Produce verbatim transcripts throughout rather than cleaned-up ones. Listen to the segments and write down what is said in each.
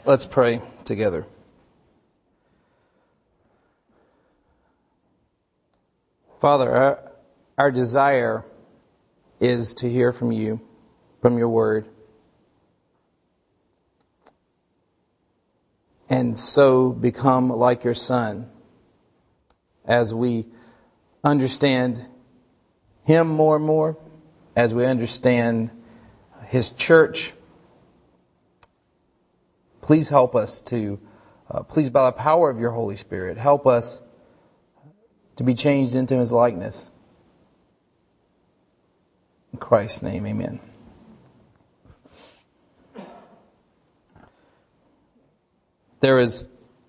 Let's pray together. Father, our, our desire is to hear from you, from your word. And so become like your Son as we understand him more and more, as we understand his church. Please help us to, uh, please by the power of your Holy Spirit, help us to be changed into his likeness. In Christ's name, amen. There was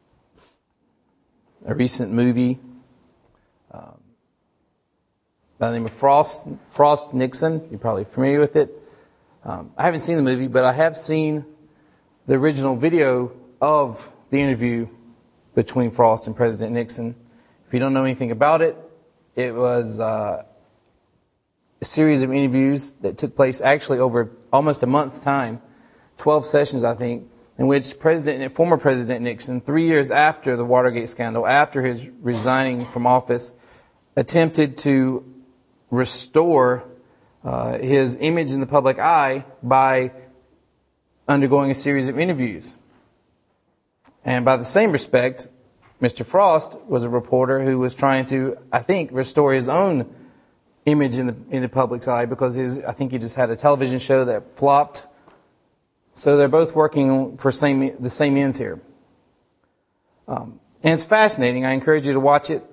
a recent movie um, by the name of Frost, Frost Nixon. You're probably familiar with it. Um, I haven't seen the movie, but I have seen the original video of the interview between Frost and President Nixon. If you don't know anything about it, it was uh, a series of interviews that took place actually over almost a month's time, twelve sessions, I think, in which President, former President Nixon, three years after the Watergate scandal, after his resigning from office, attempted to restore uh, his image in the public eye by undergoing a series of interviews. And by the same respect, Mister Frost was a reporter who was trying to, I think, restore his own image in the in the public's eye because his, I think he just had a television show that flopped. So they're both working for same the same ends here. Um, and it's fascinating. I encourage you to watch it.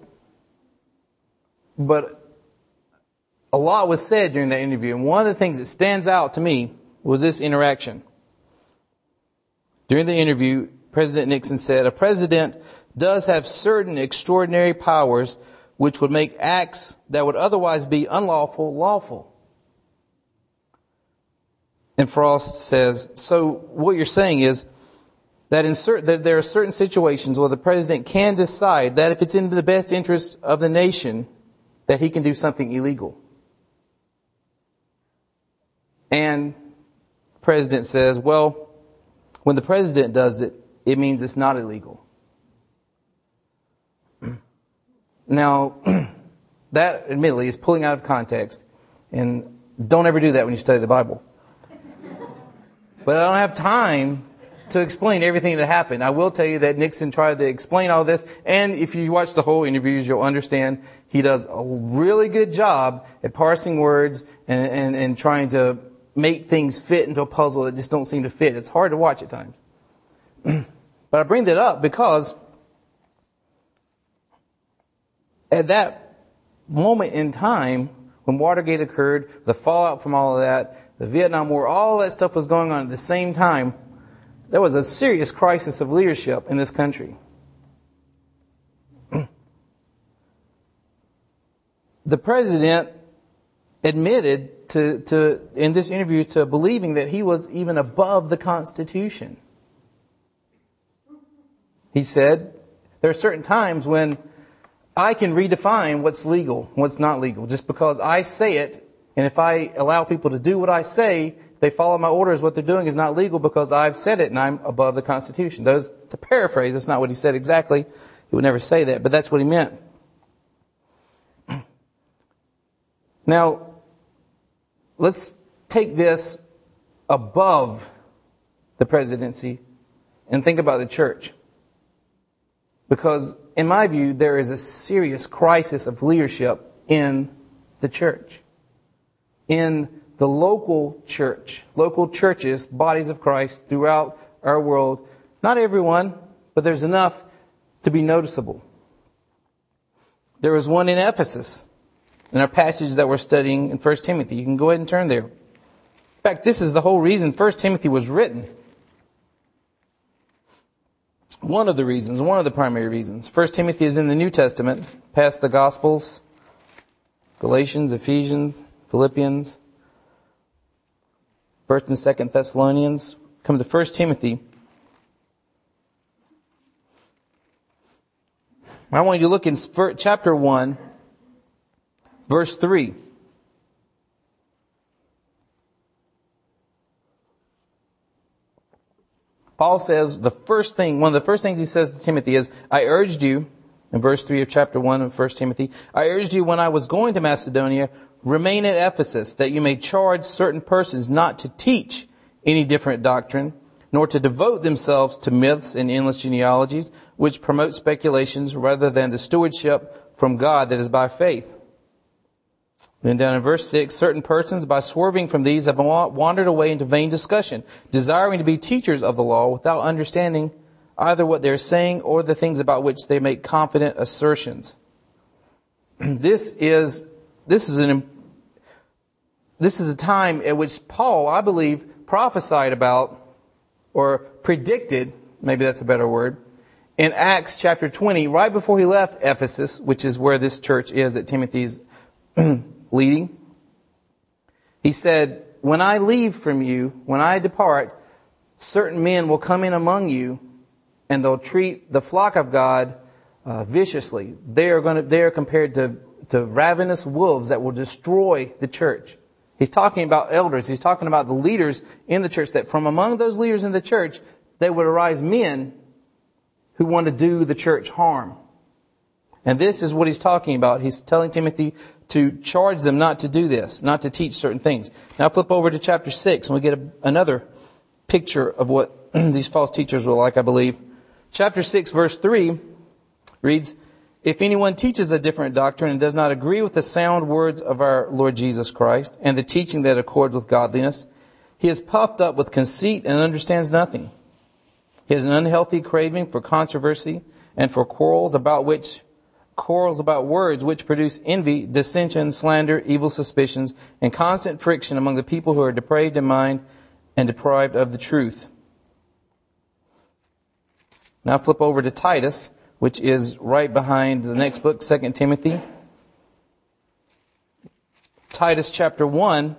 But a lot was said during that interview. And one of the things that stands out to me was this interaction. During the interview, President Nixon said, "A president does have certain extraordinary powers which would make acts that would otherwise be unlawful, lawful." And Frost says, so what you're saying is that, in certain, that there are certain situations where the president can decide that if it's in the best interest of the nation, that he can do something illegal. And the president says, well, when the president does it, it means it's not illegal. Now, that admittedly is pulling out of context, and don't ever do that when you study the Bible. But I don't have time to explain everything that happened. I will tell you that Nixon tried to explain all this, and if you watch the whole interviews, you'll understand he does a really good job at parsing words and, and, and trying to make things fit into a puzzle that just don't seem to fit. It's hard to watch at times. But I bring that up because at that moment in time, when Watergate occurred, the fallout from all of that, the Vietnam War, all that stuff was going on at the same time, there was a serious crisis of leadership in this country. The president admitted to, to, in this interview to believing that he was even above the Constitution. He said, there are certain times when I can redefine what's legal, what's not legal, just because I say it. And if I allow people to do what I say, they follow my orders, what they're doing is not legal because I've said it and I'm above the Constitution. Those, to paraphrase, that's not what he said exactly. He would never say that, but that's what he meant. Now, let's take this above the presidency and think about the church. Because, in my view, there is a serious crisis of leadership in the church. In the local church, local churches, bodies of Christ throughout our world. Not everyone, but there's enough to be noticeable. There was one in Ephesus, in our passage that we're studying in First Timothy. You can go ahead and turn there. In fact, this is the whole reason First Timothy was written. One of the reasons, one of the primary reasons. First Timothy is in the New Testament, past the Gospels, Galatians, Ephesians, Philippians, First and Second Thessalonians. Come to First Timothy. I want you to look in chapter one, verse three. Paul says the first thing, one of the first things he says to Timothy is, I urged you, in verse three of chapter one of First Timothy, I urged you when I was going to Macedonia, remain at Ephesus, that you may charge certain persons not to teach any different doctrine, nor to devote themselves to myths and endless genealogies, which promote speculations rather than the stewardship from God that is by faith. Then down in verse six, certain persons, by swerving from these, have wandered away into vain discussion, desiring to be teachers of the law without understanding either what they're saying or the things about which they make confident assertions. This is, this is an, this is a time at which Paul, I believe, prophesied about or predicted, maybe that's a better word, in Acts chapter twenty, right before he left Ephesus, which is where this church is that Timothy's leading. He said, when I leave from you, when I depart, certain men will come in among you and they'll treat the flock of God uh, viciously. They are going to, they are compared to, to ravenous wolves that will destroy the church. He's talking about elders. He's talking about the leaders in the church, that from among those leaders in the church, there would arise men who want to do the church harm. And this is what he's talking about. He's telling Timothy to charge them not to do this, not to teach certain things. Now flip over to chapter six and we get a, another picture of what these false teachers were like, I believe. Chapter six, verse three reads, if anyone teaches a different doctrine and does not agree with the sound words of our Lord Jesus Christ and the teaching that accords with godliness, he is puffed up with conceit and understands nothing. He has an unhealthy craving for controversy and for quarrels about which quarrels about words which produce envy, dissension, slander, evil suspicions, and constant friction among the people who are depraved in mind and deprived of the truth. Now flip over to Titus, which is right behind the next book, Second Timothy. Titus chapter one,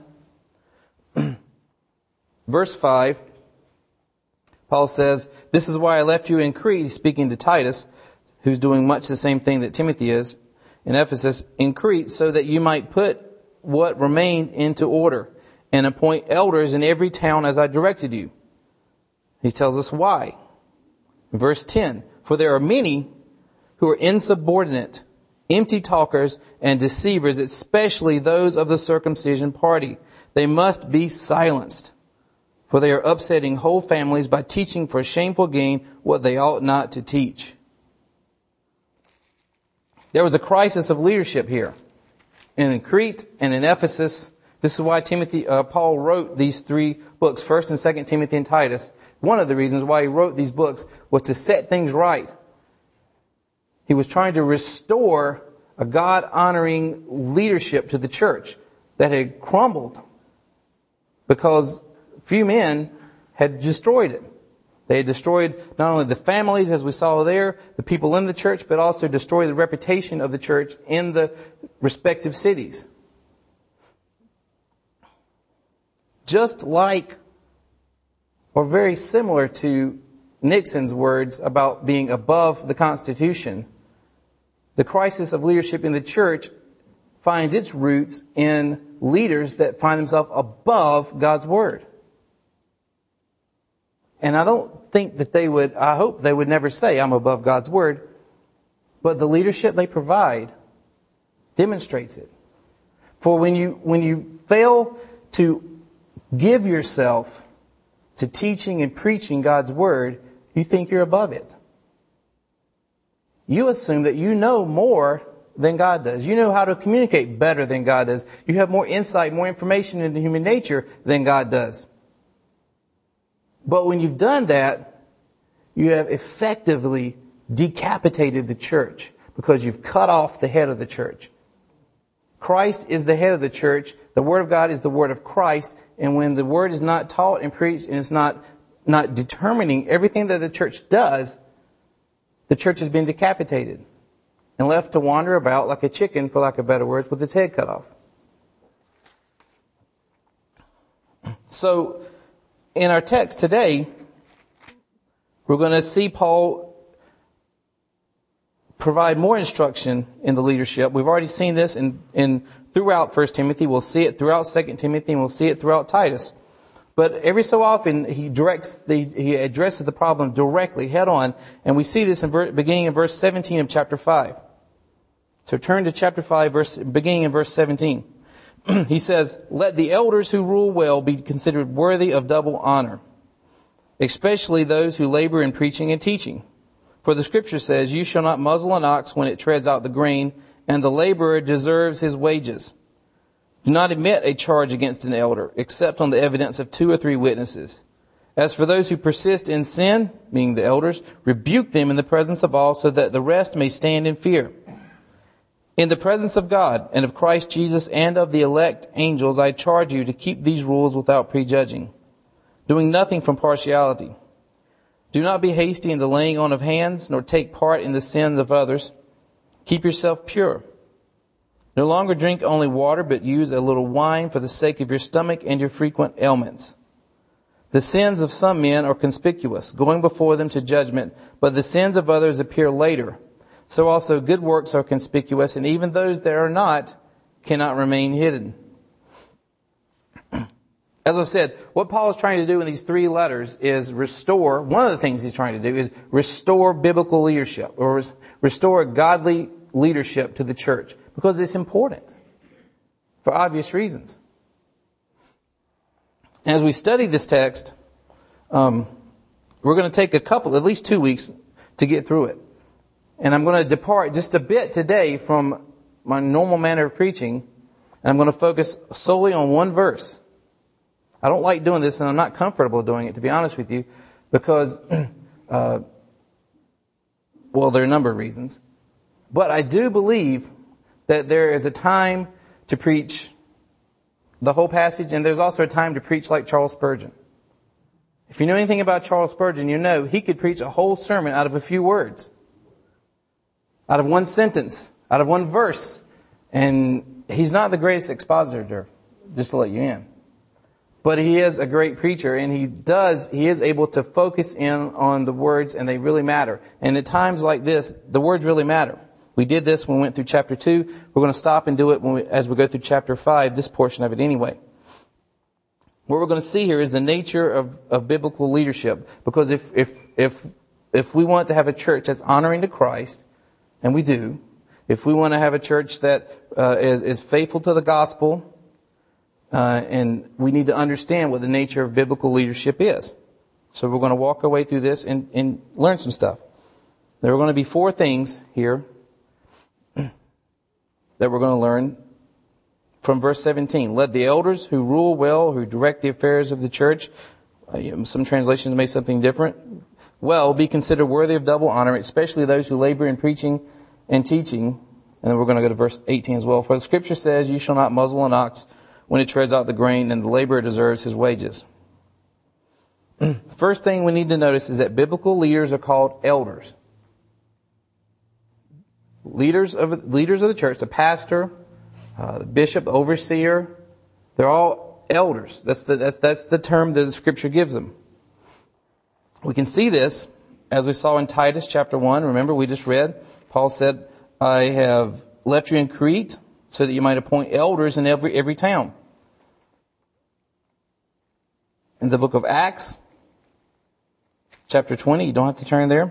verse five. Paul says, this is why I left you in Crete, speaking to Titus, who's doing much the same thing that Timothy is in Ephesus, in Crete, so that you might put what remained into order and appoint elders in every town as I directed you. He tells us why. Verse ten, for there are many who are insubordinate, empty talkers and deceivers, especially those of the circumcision party. They must be silenced, for they are upsetting whole families by teaching for shameful gain what they ought not to teach. There was a crisis of leadership here. And in Crete and in Ephesus, this is why Timothy, uh, Paul wrote these three books, First and Second Timothy and Titus. One of the reasons why he wrote these books was to set things right. He was trying to restore a God-honoring leadership to the church that had crumbled because few men had destroyed it. They had destroyed not only the families, as we saw there, the people in the church, but also destroyed the reputation of the church in the respective cities. Just like, or very similar to Nixon's words about being above the Constitution, the crisis of leadership in the church finds its roots in leaders that find themselves above God's Word. And I don't think that they would, I hope they would never say, I'm above God's Word. But the leadership they provide demonstrates it. For when you, when you fail to give yourself to teaching and preaching God's Word, you think you're above it. You assume that you know more than God does. You know how to communicate better than God does. You have more insight, more information into human nature than God does. But when you've done that, you have effectively decapitated the church because you've cut off the head of the church. Christ is the head of the church. The Word of God is the Word of Christ. And when the Word is not taught and preached and it's not, not determining everything that the church does, the church has been decapitated and left to wander about like a chicken, for lack of better words, with its head cut off. So, in our text today, we're going to see Paul provide more instruction in the leadership. We've already seen this in, in throughout First Timothy. We'll see it throughout Second Timothy, and we'll see it throughout Titus. But every so often, he directs the, he addresses the problem directly, head on. And we see this in ver, beginning in verse seventeen of chapter five. So turn to chapter five, verse, beginning in verse seventeen. He says, "Let the elders who rule well be considered worthy of double honor, especially those who labor in preaching and teaching. For the scripture says, you shall not muzzle an ox when it treads out the grain, and the laborer deserves his wages. Do not admit a charge against an elder, except on the evidence of two or three witnesses. As for those who persist in sin," meaning the elders, "rebuke them in the presence of all, so that the rest may stand in fear. In the presence of God and of Christ Jesus and of the elect angels, I charge you to keep these rules without prejudging, doing nothing from partiality. Do not be hasty in the laying on of hands, nor take part in the sins of others. Keep yourself pure. No longer drink only water, but use a little wine for the sake of your stomach and your frequent ailments. The sins of some men are conspicuous, going before them to judgment, but the sins of others appear later. So also good works are conspicuous, and even those that are not cannot remain hidden." As I've said, what Paul is trying to do in these three letters is restore, one of the things he's trying to do is restore biblical leadership, or restore godly leadership to the church, because it's important for obvious reasons. As we study this text, um, we're going to take a couple, at least two weeks to get through it. And I'm going to depart just a bit today from my normal manner of preaching, and I'm going to focus solely on one verse. I don't like doing this, and I'm not comfortable doing it, to be honest with you, because, uh, well, there are a number of reasons. But I do believe that there is a time to preach the whole passage, and there's also a time to preach like Charles Spurgeon. If you know anything about Charles Spurgeon, you know he could preach a whole sermon out of a few words, out of one sentence, out of one verse. And he's not the greatest expositor, just to let you in. But he is a great preacher, and he does, he is able to focus in on the words, and they really matter. And at times like this, the words really matter. We did this when we went through chapter two. We're going to stop and do it when we, as we go through chapter five, this portion of it anyway. What we're going to see here is the nature of, of biblical leadership. Because if, if, if, if we want to have a church that's honoring to Christ, and we do, if we want to have a church that uh, is, is faithful to the gospel, Uh, and we need to understand what the nature of biblical leadership is. So we're going to walk our way through this and, and learn some stuff. There are going to be four things here that we're going to learn from verse seventeen. "Let the elders who rule well, who direct the affairs of the church," uh, you know, some translations may say something different, "well, be considered worthy of double honor, especially those who labor in preaching and teaching." And then we're going to go to verse eighteen as well. "For the scripture says, you shall not muzzle an ox when it treads out the grain, and the laborer deserves his wages." The first thing we need to notice is that biblical leaders are called elders. Leaders of, leaders of the church, the pastor, uh, the bishop, the overseer, they're all elders. That's the, that's, that's the term that the scripture gives them. We can see this as we saw in Titus chapter one. Remember, we just read, Paul said, "I have left you in Crete, so that you might appoint elders in every every town." In the book of Acts, chapter twenty, you don't have to turn there.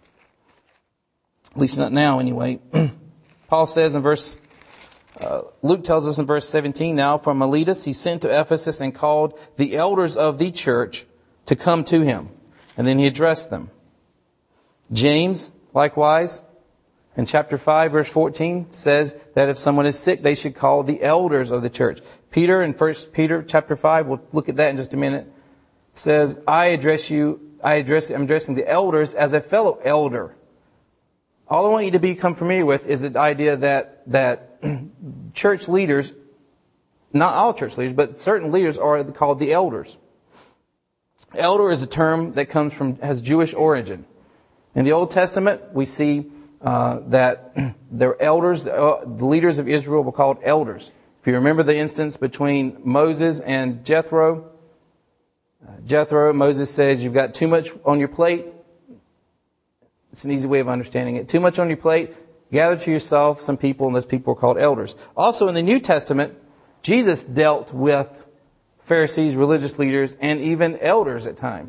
At least not now, anyway. Paul says in verse, uh, Luke tells us in verse seventeen, "Now from Miletus he sent to Ephesus and called the elders of the church to come to him." And then he addressed them. James, likewise, in chapter five, verse fourteen, says that if someone is sick, they should call the elders of the church. Peter, in First Peter chapter five, we'll look at that in just a minute, says, I address you, I address, I'm addressing the elders as a fellow elder. All I want you to become familiar with is the idea that, that church leaders, not all church leaders, but certain leaders are called the elders. Elder is a term that comes from, has Jewish origin. In the Old Testament, we see Uh, that their elders, uh, the leaders of Israel were called elders. If you remember the instance between Moses and Jethro, uh, Jethro, Moses says, "You've got too much on your plate." It's an easy way of understanding it. Too much on your plate. Gather to yourself some people, and those people are called elders. Also in the New Testament, Jesus dealt with Pharisees, religious leaders, and even elders at times.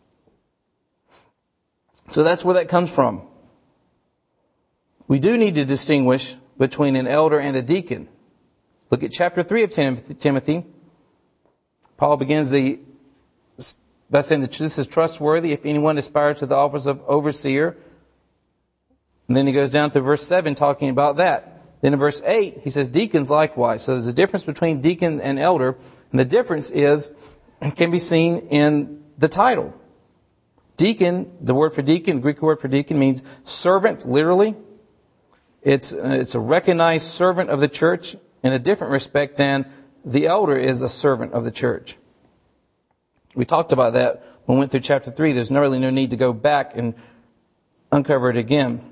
So that's where that comes from. We do need to distinguish between an elder and a deacon. Look at chapter three of Timothy. Paul begins the by saying that this is trustworthy if anyone aspires to the office of overseer. And then he goes down to verse seven talking about that. Then in verse eight, he says deacons likewise. So there's a difference between deacon and elder. And the difference is, can be seen in the title. Deacon, the word for deacon, the Greek word for deacon means servant, literally. It's, uh, it's a recognized servant of the church in a different respect than the elder is a servant of the church. We talked about that when we went through chapter three. There's no, really no need to go back and uncover it again.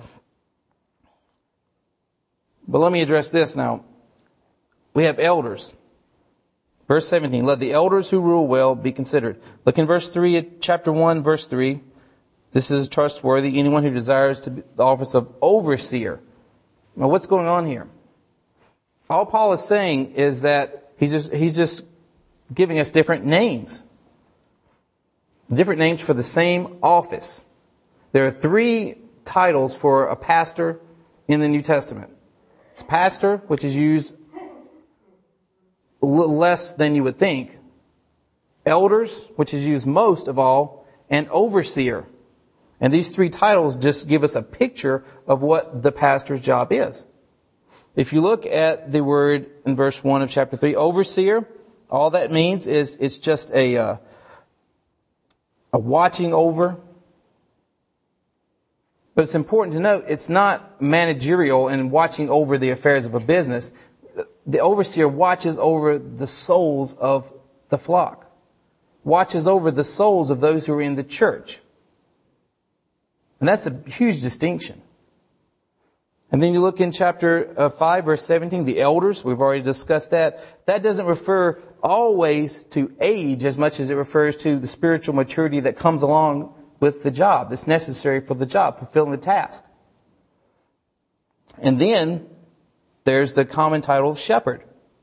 But let me address this now. We have elders. Verse seventeen, let the elders who rule well be considered. Look in verse three, at chapter one, verse three. This is trustworthy. Anyone who desires to be the office of overseer. Now what's going on here? All Paul is saying is that he's just, he's just giving us different names. Different names for the same office. There are three titles for a pastor in the New Testament. It's pastor, which is used a little less than you would think. Elders, which is used most of all, and overseer. And these three titles just give us a picture of what the pastor's job is. If you look at the word in verse one of chapter three, overseer, all that means is it's just a, uh, a watching over. But it's important to note, it's not managerial and watching over the affairs of a business. The overseer watches over the souls of the flock. Watches over the souls of those who are in the church. And that's a huge distinction. And then you look in chapter uh, five, verse seventeen, the elders, we've already discussed that. That doesn't refer always to age as much as it refers to the spiritual maturity that comes along with the job, that's necessary for the job, fulfilling the task. And then there's the common title of shepherd.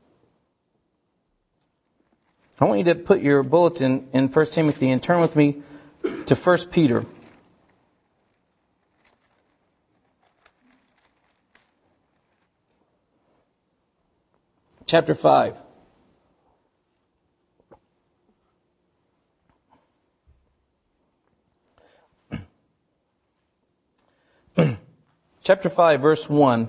I want you to put your bulletin in First Timothy and turn with me to First Peter. Chapter five. Chapter five, verse one.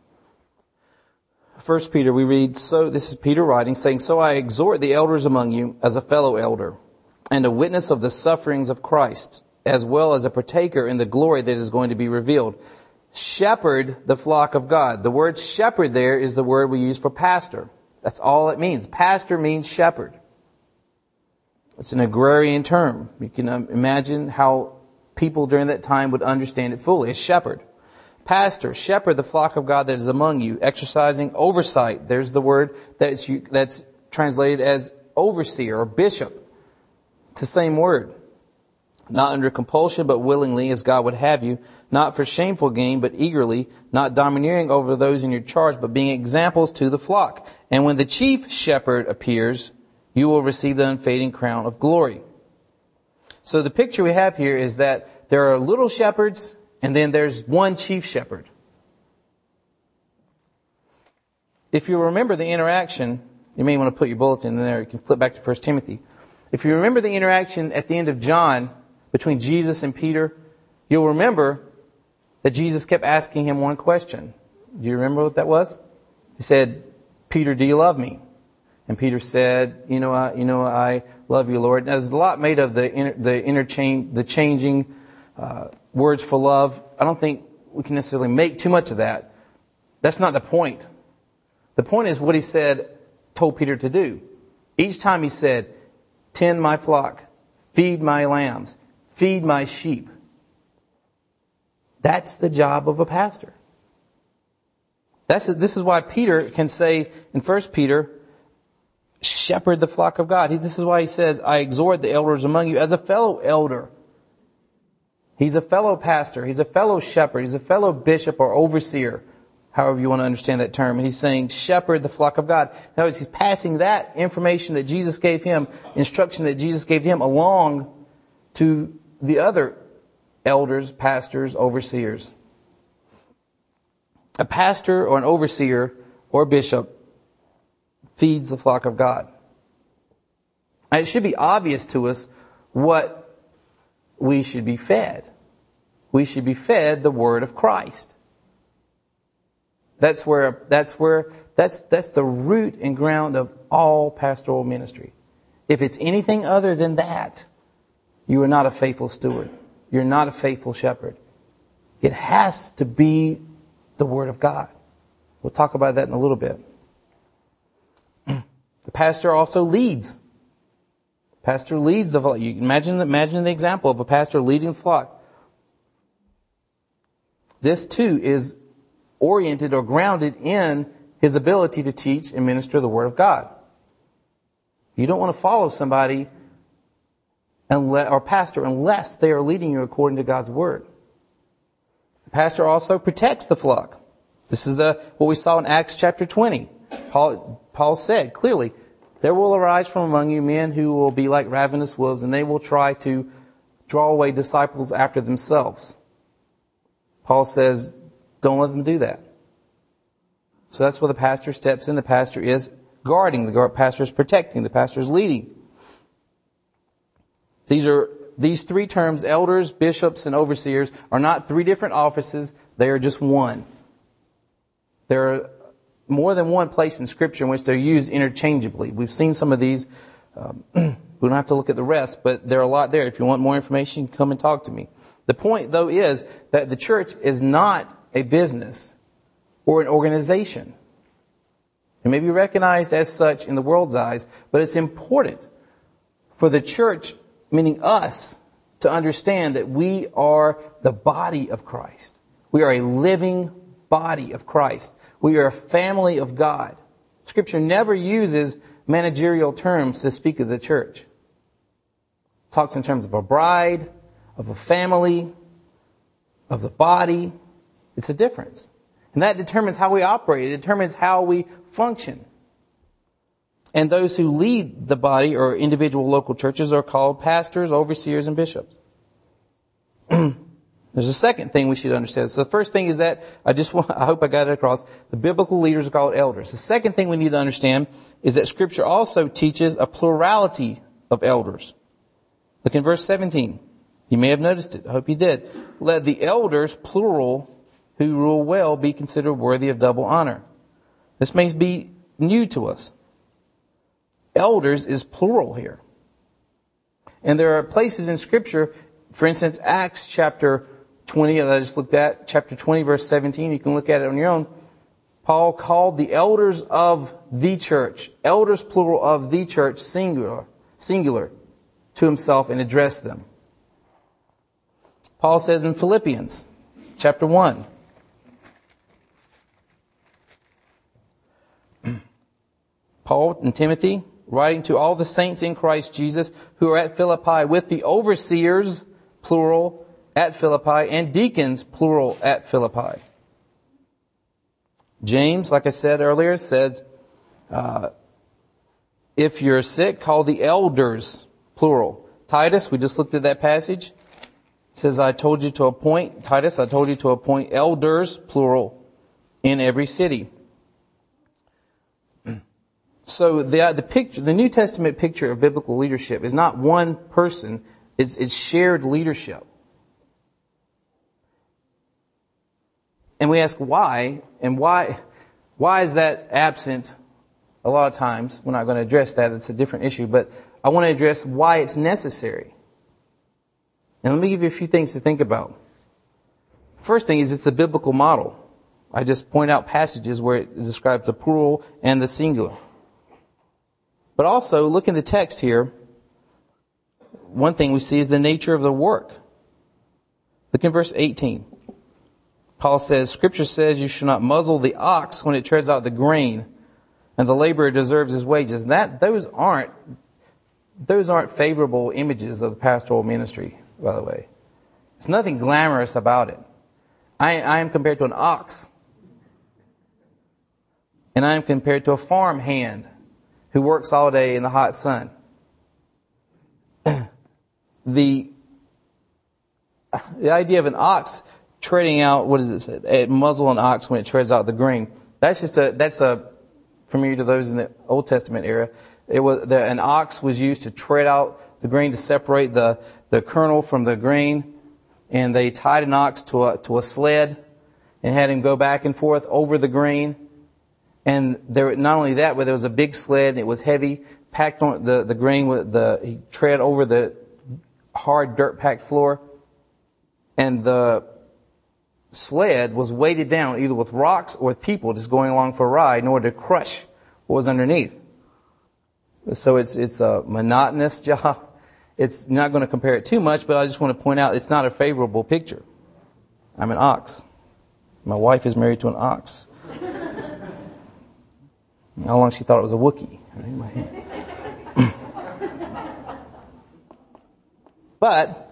First Peter, we read, so this is Peter writing, saying, so I exhort the elders among you as a fellow elder, and a witness of the sufferings of Christ, as well as a partaker in the glory that is going to be revealed. Shepherd the flock of God. The word shepherd there is the word we use for pastor. That's all it means. Pastor means shepherd. It's an agrarian term. You can imagine how people during that time would understand it fully. A shepherd. Pastor, shepherd the flock of God that is among you, exercising oversight. There's the word that's, that's translated as overseer or bishop. It's the same word. Not under compulsion, but willingly, as God would have you, not for shameful gain, but eagerly, not domineering over those in your charge, but being examples to the flock. And when the chief shepherd appears, you will receive the unfading crown of glory. So the picture we have here is that there are little shepherds, and then there's one chief shepherd. If you remember the interaction, you may want to put your bulletin in there. You can flip back to First Timothy. If you remember the interaction at the end of John between Jesus and Peter, you'll remember that Jesus kept asking him one question. Do you remember what that was? He said, Peter, do you love me? And Peter said, you know, I, you know, I love you, Lord. Now, there's a lot made of the inter, the interchange, the changing uh, words for love. I don't think we can necessarily make too much of that. That's not the point. The point is what he said, told Peter to do. Each time he said, tend my flock, feed my lambs, feed my sheep. That's the job of a pastor. That's, this is why Peter can say in First Peter, shepherd the flock of God. He, this is why he says, I exhort the elders among you as a fellow elder. He's a fellow pastor. He's a fellow shepherd. He's a fellow bishop or overseer however you want to understand that term. And he's saying, shepherd the flock of God. Notice he's passing that information that Jesus gave him, instruction that Jesus gave him, along to the other elders, pastors, overseers. A pastor or an overseer or bishop feeds the flock of God. And it should be obvious to us what we should be fed. We should be fed the word of Christ. That's where, that's where, that's, that's the root and ground of all pastoral ministry. If it's anything other than that, you are not a faithful steward. You're not a faithful shepherd. It has to be the word of God. We'll talk about that in a little bit. The pastor also leads. Pastor leads the flock. You imagine, imagine the example of a pastor leading the flock. This too is oriented or grounded in his ability to teach and minister the word of God. You don't want to follow somebody unless, or pastor unless they are leading you according to God's word. The pastor also protects the flock. This is the what we saw in Acts chapter twenty. Paul, Paul said clearly, there will arise from among you men who will be like ravenous wolves, and they will try to draw away disciples after themselves. Paul says, don't let them do that. So that's where the pastor steps in. The pastor is guarding. The pastor is protecting. The pastor is leading. These are these three terms, elders, bishops, and overseers, are not three different offices. They are just one. There are more than one place in Scripture in which they're used interchangeably. We've seen some of these. Um, we don't have to look at the rest, but there are a lot there. If you want more information, come and talk to me. The point, though, is that the church is not a business or an organization. It may be recognized as such in the world's eyes, but it's important for the church, meaning us, to understand that we are the body of Christ. We are a living body of Christ. We are a family of God. Scripture never uses managerial terms to speak of the church. It talks in terms of a bride, of a family, of the body. It's a difference. And that determines how we operate. It determines how we function. And those who lead the body or individual local churches are called pastors, overseers, and bishops. There's a second thing we should understand. So the first thing is that, I just want, I hope I got it across, the biblical leaders are called elders. The second thing we need to understand is that Scripture also teaches a plurality of elders. Look in verse seventeen. You may have noticed it. I hope you did. Let the elders, plural, who rule well, be considered worthy of double honor. This may be new to us. Elders is plural here. And there are places in Scripture, for instance, Acts chapter twenty, that I just looked at, chapter twenty, verse seventeen, you can look at it on your own. Paul called the elders of the church, elders plural of the church, singular, singular, to himself and addressed them. Paul says in Philippians chapter one, Paul and Timothy, writing to all the saints in Christ Jesus who are at Philippi with the overseers, plural, at Philippi, and deacons, plural, at Philippi. James, like I said earlier, says, uh, if you're sick, call the elders, plural. Titus, we just looked at that passage, says, I told you to appoint, Titus, I told you to appoint elders, plural, in every city. So the the picture, the New Testament picture of biblical leadership is not one person, it's, it's shared leadership. And we ask why, and why, why is that absent a lot of times? We're not going to address that, it's a different issue, but I want to address why it's necessary. And let me give you a few things to think about. First thing is it's a biblical model. I just point out passages where it describes the plural and the singular. But also, look in the text here. One thing we see is the nature of the work. Look in verse eighteen. Paul says, Scripture says you should not muzzle the ox when it treads out the grain, and the laborer deserves his wages. That those aren't those aren't favorable images of the pastoral ministry, by the way. There's nothing glamorous about it. I, I am compared to an ox. and I am compared to a farm hand who works all day in the hot sun. the the idea of an ox treading out, what does it say? A muzzle an ox when it treads out the grain. That's just a, that's a, familiar to those in the Old Testament era. It was, the, an ox was used to tread out the grain to separate the, the kernel from the grain. And they tied an ox to a, to a sled and had him go back and forth over the grain. And there, not only that, but there was a big sled and it was heavy, packed on the, the grain with the, he tread over the hard dirt packed floor. And the sled was weighted down either with rocks or with people just going along for a ride in order to crush what was underneath. So it's, it's a monotonous job. It's not going to compare it too much, but I just want to point out it's not a favorable picture. I'm an ox. My wife is married to an ox. How long she thought it was a Wookiee. But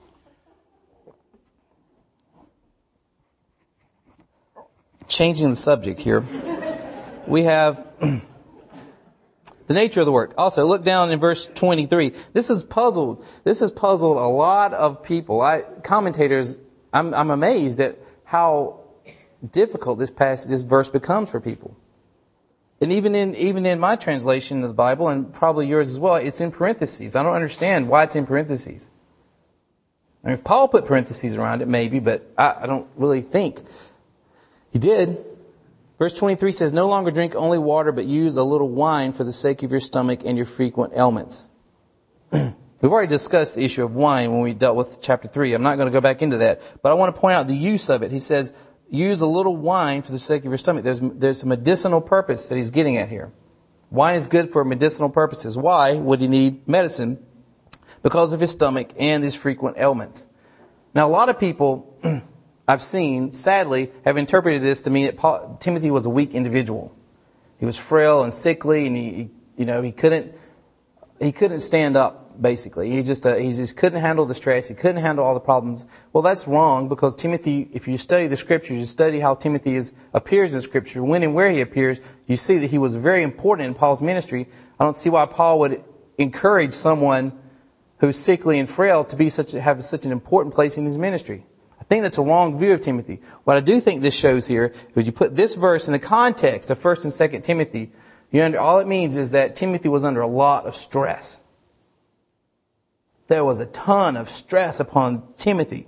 changing the subject here, we have the nature of the work. Also, look down in verse twenty-three. This has puzzled. This has puzzled a lot of people. I commentators. I'm, I'm amazed at how difficult this passage, this verse becomes for people. And even in even in my translation of the Bible, and probably yours as well, it's in parentheses. I don't understand why it's in parentheses. I mean, if Paul put parentheses around it, maybe, but I, I don't really think he did. Verse twenty-three says, "No longer drink only water, but use a little wine for the sake of your stomach and your frequent ailments." We've already discussed the issue of wine when we dealt with chapter three. I'm not going to go back into that. But I want to point out the use of it. He says, use a little wine for the sake of your stomach. There's, there's a medicinal purpose that he's getting at here. Wine is good for medicinal purposes. Why would he need medicine? Because of his stomach and his frequent ailments. Now, a lot of people I've seen, sadly, have interpreted this to mean that Paul, Timothy was a weak individual. He was frail and sickly, and he, he you know, he couldn't, he couldn't stand up. Basically, he just uh, he just couldn't handle the stress. He couldn't handle all the problems. Well, that's wrong, because Timothy, if you study the scriptures, you study how Timothy is appears in scripture, when and where he appears, you see that he was very important in Paul's ministry. I don't see why Paul would encourage someone who's sickly and frail to be such have such an important place in his ministry. I think that's a wrong view of Timothy. What I do think this shows here is you put this verse in the context of First and Second Timothy. You under, all it means is that Timothy was under a lot of stress. There was a ton of stress upon Timothy.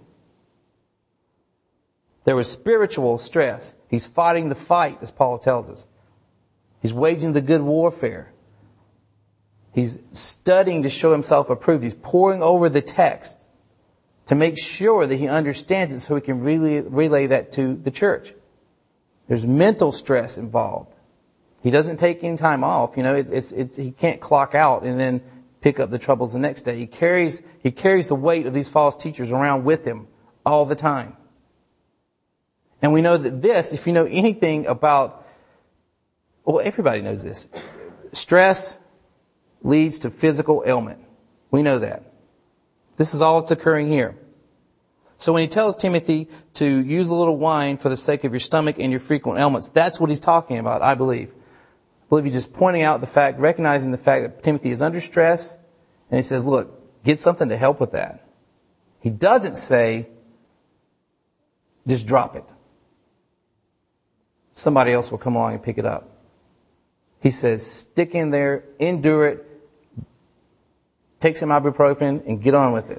There was spiritual stress. He's fighting the fight, as Paul tells us. He's waging the good warfare. He's studying to show himself approved. He's poring over the text to make sure that he understands it so he can relay, relay that to the church. There's mental stress involved. He doesn't take any time off. You know, it's, it's, it's, he can't clock out and then pick up the troubles the next day. He carries, he carries the weight of these false teachers around with him all the time. And we know that this, if you know anything about, well, everybody knows this. Stress leads to physical ailment. We know that. This is all that's occurring here. So when he tells Timothy to use a little wine for the sake of your stomach and your frequent ailments, that's what he's talking about, I believe. I believe he's just pointing out the fact, recognizing the fact that Timothy is under stress, and he says, look, get something to help with that. He doesn't say, just drop it. Somebody else will come along and pick it up. He says, stick in there, endure it, take some ibuprofen, and get on with it.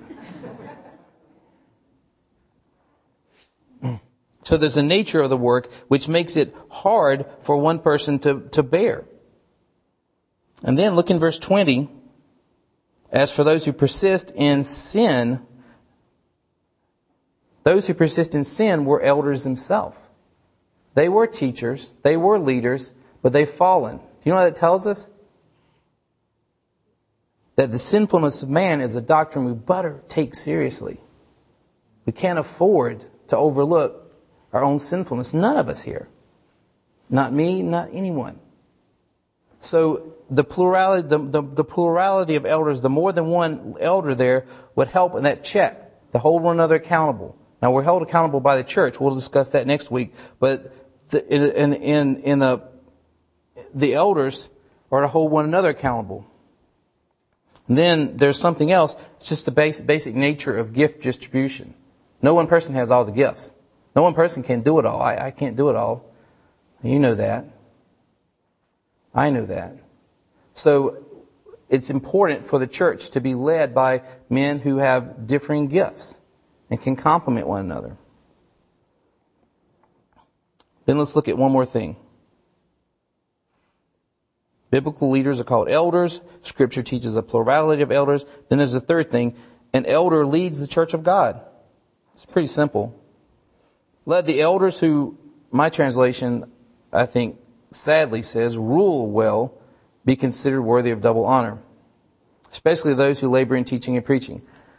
So there's a nature of the work which makes it hard for one person to, to bear. And then look in verse twenty. As for those who persist in sin, those who persist in sin were elders themselves. They were teachers, they were leaders, but they've fallen. Do you know what that tells us? That the sinfulness of man is a doctrine we better take seriously. We can't afford to overlook our own sinfulness. None of us here. Not me, not anyone. So the plurality, the, the, the plurality of elders, the more than one elder there would help in that check to hold one another accountable. Now we're held accountable by the church. We'll discuss that next week. But the, in, in, in the the elders are to hold one another accountable. And then there's something else. It's just the basic, basic nature of gift distribution. No one person has all the gifts. No one person can do it all. I, I can't do it all. You know that. I know that. So it's important for the church to be led by men who have differing gifts and can complement one another. Then let's look at one more thing. Biblical leaders are called elders. Scripture teaches a plurality of elders. Then there's a third thing. An elder leads the church of God. It's pretty simple. Let the elders who, my translation, I think, sadly says, rule well, be considered worthy of double honor, especially those who labor in teaching and preaching.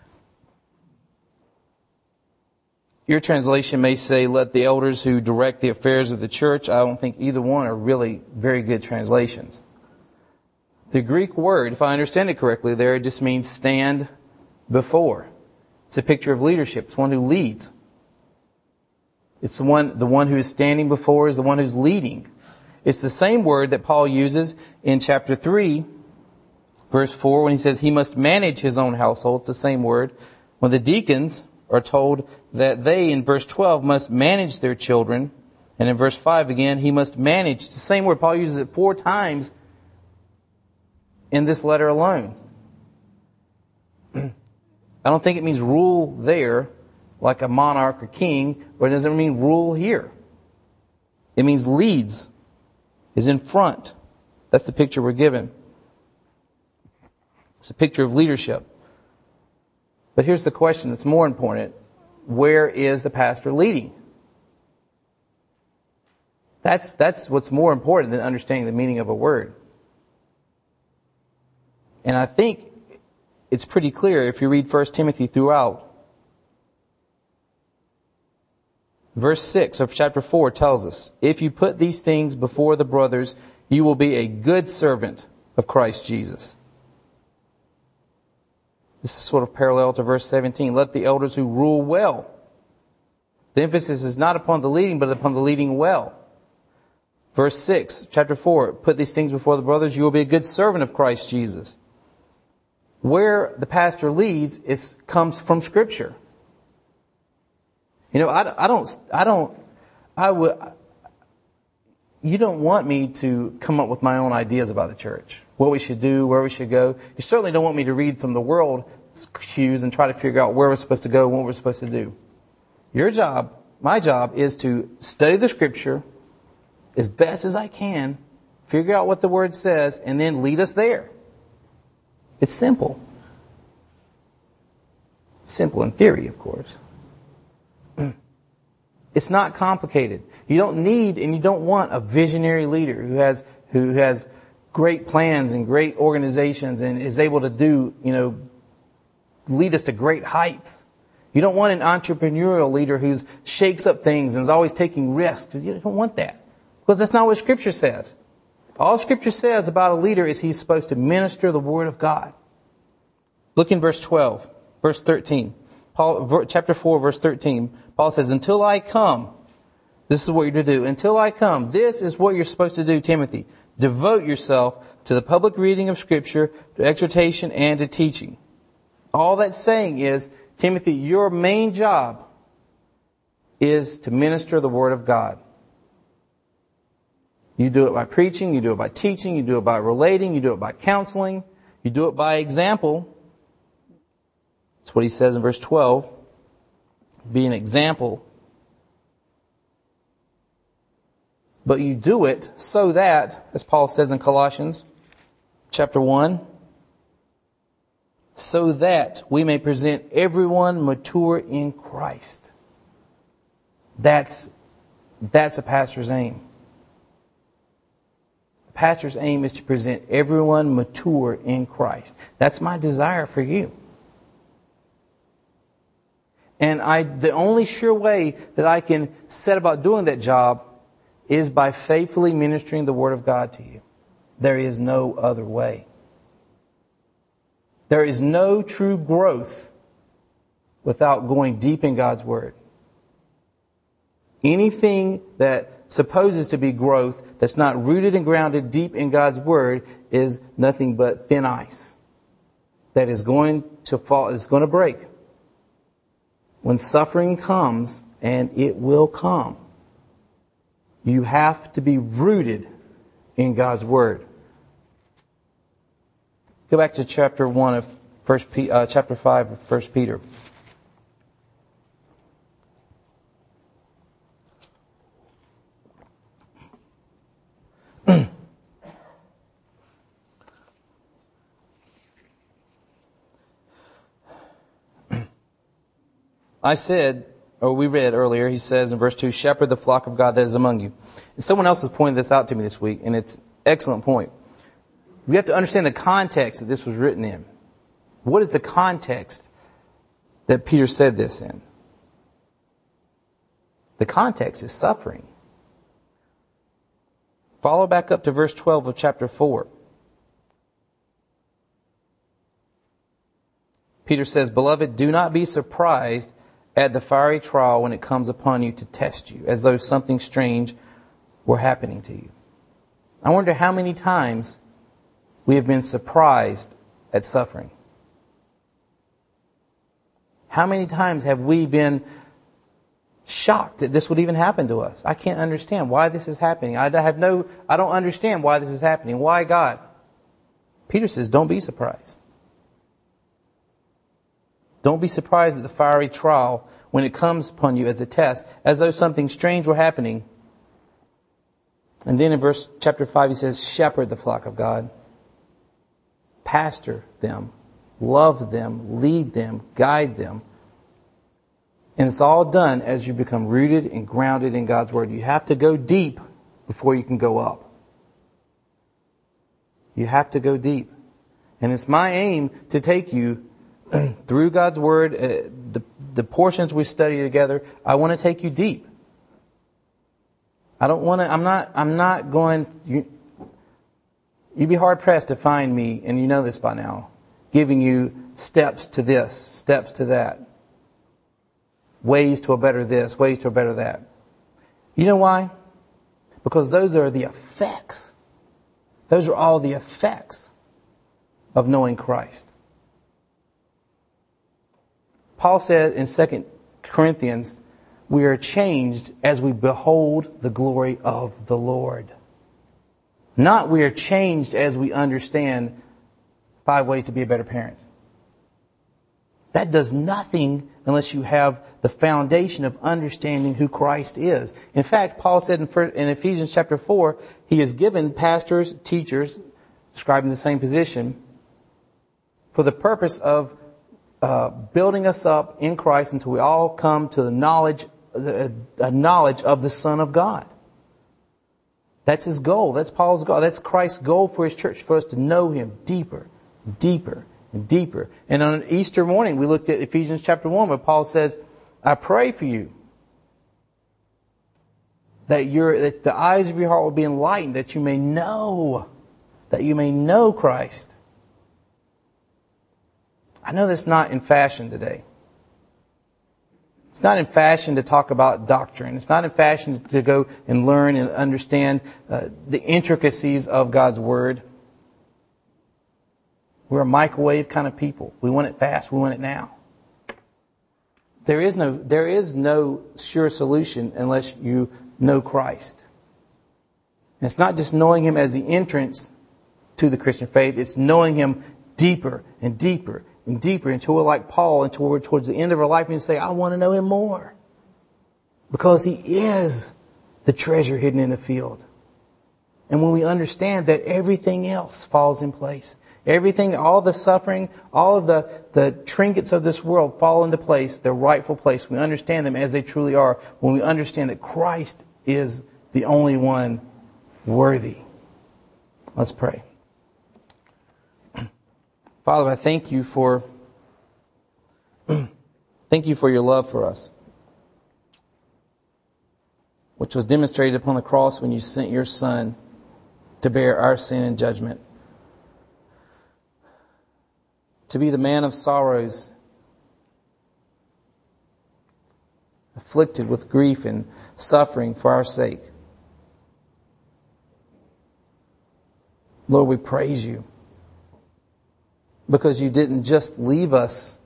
Your translation may say, let the elders who direct the affairs of the church. I don't think either one are really very good translations. The Greek word, if I understand it correctly there, it just means stand before. It's a picture of leadership. It's one who leads. It's the one, the one who is standing before is the one who's leading. It's the same word that Paul uses in chapter three, verse four, when he says he must manage his own household. It's the same word. When the deacons are told that they, in verse twelve, must manage their children. And in verse five again, he must manage. It's the same word. Paul uses it four times in this letter alone. I don't think it means rule there like a monarch or king, but it doesn't mean rule here. It means leads, is in front. That's the picture we're given. It's a picture of leadership. But here's the question that's more important. Where is the pastor leading? That's, that's what's more important than understanding the meaning of a word. And I think it's pretty clear if you read First Timothy throughout. Verse six of chapter four tells us, if you put these things before the brothers, you will be a good servant of Christ Jesus. This is sort of parallel to verse seventeen. Let the elders who rule well. The emphasis is not upon the leading, but upon the leading well. Verse six, chapter four, put these things before the brothers, you will be a good servant of Christ Jesus. Where the pastor leads is comes from Scripture. You know, I, I don't, I don't, I would, you don't want me to come up with my own ideas about the church, what we should do, where we should go. You certainly don't want me to read from the world's cues and try to figure out where we're supposed to go and what we're supposed to do. Your job, my job, is to study the Scripture as best as I can, figure out what the Word says, and then lead us there. It's simple. Simple in theory, of course. It's not complicated. You don't need and you don't want a visionary leader who has who has great plans and great organizations and is able to do, you know, lead us to great heights. You don't want an entrepreneurial leader who shakes up things and is always taking risks. You don't want that. Because that's not what Scripture says. All Scripture says about a leader is he's supposed to minister the Word of God. Look in verse twelve, verse thirteen. Paul, chapter four, verse thirteen. Paul says, until I come, this is what you're to do. Until I come, this is what you're supposed to do, Timothy. Devote yourself to the public reading of Scripture, to exhortation, and to teaching. All that's saying is, Timothy, your main job is to minister the Word of God. You do it by preaching, you do it by teaching, you do it by relating, you do it by counseling, you do it by example. That's what he says in verse twelve. Be an example. But you do it so that, as Paul says in Colossians chapter one, so that we may present everyone mature in Christ. That's, that's a pastor's aim. A pastor's aim is to present everyone mature in Christ. That's my desire for you. And I, the only sure way that I can set about doing that job is by faithfully ministering the Word of God to you. There is no other way. There is no true growth without going deep in God's Word. Anything that supposes to be growth that's not rooted and grounded deep in God's Word is nothing but thin ice that is going to fall, is going to break. When suffering comes, and it will come, you have to be rooted in God's Word. Go back to chapter one of First, uh, chapter five of First Peter. I said, or we read earlier, he says in verse two, shepherd the flock of God that is among you. And someone else has pointed this out to me this week, and it's an excellent point. We have to understand the context that this was written in. What is the context that Peter said this in? The context is suffering. Follow back up to verse twelve of chapter four. Peter says, beloved, do not be surprised at the fiery trial when it comes upon you to test you, as though something strange were happening to you. I wonder how many times we have been surprised at suffering. How many times have we been shocked that this would even happen to us? I can't understand why this is happening. I have no, I don't understand why this is happening. Why God? Peter says, don't be surprised. Don't be surprised at the fiery trial when it comes upon you as a test, as though something strange were happening. And then in verse chapter five, he says, shepherd the flock of God. Pastor them. Love them. Lead them. Guide them. And it's all done as you become rooted and grounded in God's Word. You have to go deep before you can go up. You have to go deep. And it's my aim to take you through God's Word, uh, the, the portions we study together. I want to take you deep. I don't want to, I'm not, I'm not going, you, you'd be hard pressed to find me, and you know this by now, giving you steps to this, steps to that. Ways to a better this, ways to a better that. You know why? Because those are the effects. Those are all the effects of knowing Christ. Paul said in Second Corinthians, we are changed as we behold the glory of the Lord. Not we are changed as we understand five ways to be a better parent. That does nothing unless you have the foundation of understanding who Christ is. In fact, Paul said in Ephesians chapter four, he has given pastors, teachers, describing the same position, for the purpose of uh, building us up in Christ until we all come to the knowledge, a, a knowledge of the Son of God. That's his goal. That's Paul's goal. That's Christ's goal for his church, for us to know him deeper, deeper, and deeper. And on Easter morning, we looked at Ephesians chapter one, where Paul says, I pray for you that your that the eyes of your heart will be enlightened, that you may know, that you may know Christ. I know that's not in fashion today. It's not in fashion to talk about doctrine. It's not in fashion to go and learn and understand uh, the intricacies of God's Word. We're a microwave kind of people. We want it fast. We want it now. There is no, there is no sure solution unless you know Christ. And it's not just knowing Him as the entrance to the Christian faith. It's knowing Him deeper and deeper and deeper until we're like Paul, until we're towards the end of our life and say, I want to know Him more. Because He is the treasure hidden in the field. And when we understand that, everything else falls in place. Everything, all the suffering, all of the, the trinkets of this world fall into place, their rightful place. We understand them as they truly are when we understand that Christ is the only one worthy. Let's pray. Father, I thank you for thank you for your love for us, which was demonstrated upon the cross when you sent your Son to bear our sin and judgment, to be the man of sorrows, afflicted with grief and suffering for our sake. Lord, we praise you because you didn't just leave us.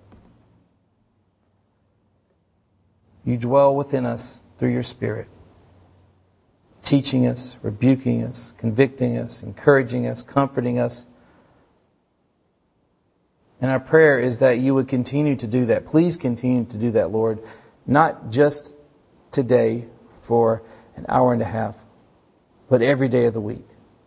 You dwell within us through your Spirit, teaching us, rebuking us, convicting us, encouraging us, comforting us. And our prayer is that you would continue to do that. Please continue to do that, Lord. Not just today for an hour and a half, but every day of the week.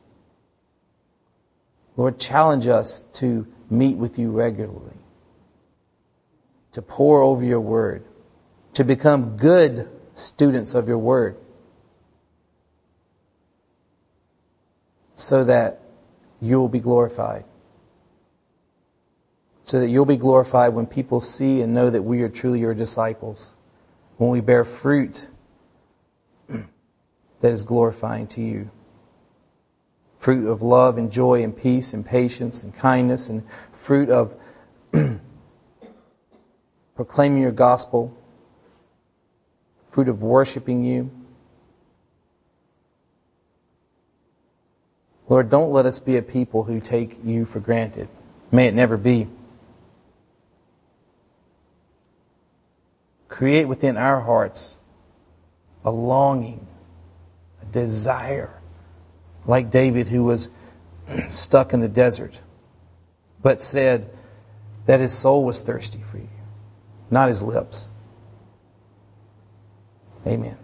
Lord, challenge us to meet with you regularly, to pore over your word, to become good students of your word, so that you will be glorified. So that you'll be glorified when people see and know that we are truly your disciples. When we bear fruit that is glorifying to you. Fruit of love and joy and peace and patience and kindness, and fruit of proclaiming your gospel. Fruit of worshiping you. Lord, don't let us be a people who take you for granted. May it never be. Create within our hearts a longing, a desire, like David, who was stuck in the desert, but said that his soul was thirsty for you, not his lips. Amen.